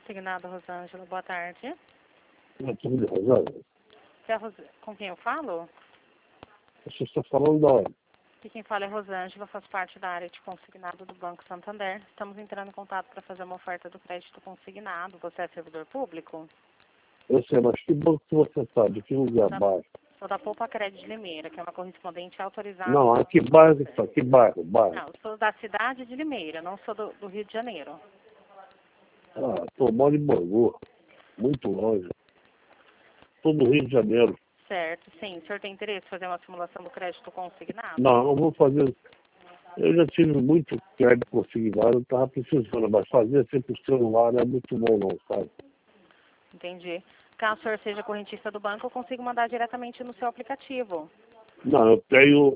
Consignado, Rosângela. Boa tarde. Rosângela. Com quem eu falo? Você está falando da hora. E quem fala é Rosângela, faz parte da área de consignado do Banco Santander. Estamos entrando em contato para fazer uma oferta do crédito consignado. Você é servidor público? Eu sei, mas que banco que você está? De que lugar? Bairro? Sou da Poupa Crédito de Limeira, que é uma correspondente autorizada. Não, a que bairro que está? Que bairro? Não, sou da cidade de Limeira, não sou do Rio de Janeiro. Ah, estou moro em Bangu. Muito longe. Estou no Rio de Janeiro. Certo, sim. O senhor tem interesse em fazer uma simulação do crédito consignado? Não, não vou fazer. Eu já tive muito crédito consignado, eu estava precisando, mas fazer assim por celular não é muito bom não, sabe? Entendi. Caso o senhor seja correntista do banco, eu consigo mandar diretamente no seu aplicativo. Não, eu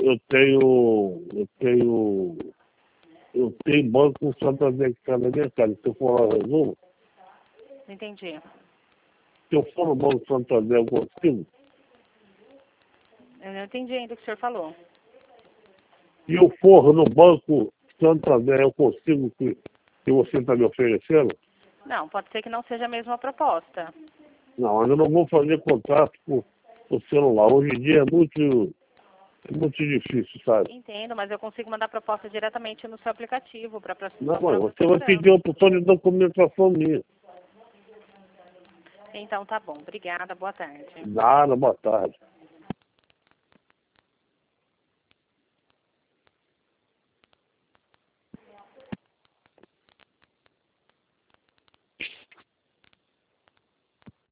tenho banco com Santander que está na minha casa. Se eu for lá, resumo. Não entendi. Se eu for no Banco Santander, eu consigo. Eu não entendi ainda o que o senhor falou. Se eu for no Banco Santander, eu consigo que você está me oferecendo? Não, pode ser que não seja a mesma proposta. Não, mas eu não vou fazer contrato por celular. Hoje em dia é muito difícil, sabe? Entendo, mas eu consigo mandar proposta diretamente no seu aplicativo para Não, mas você vai pedir uma opção de documentação minha. Então tá bom. Obrigada. Boa tarde. Nada, boa tarde.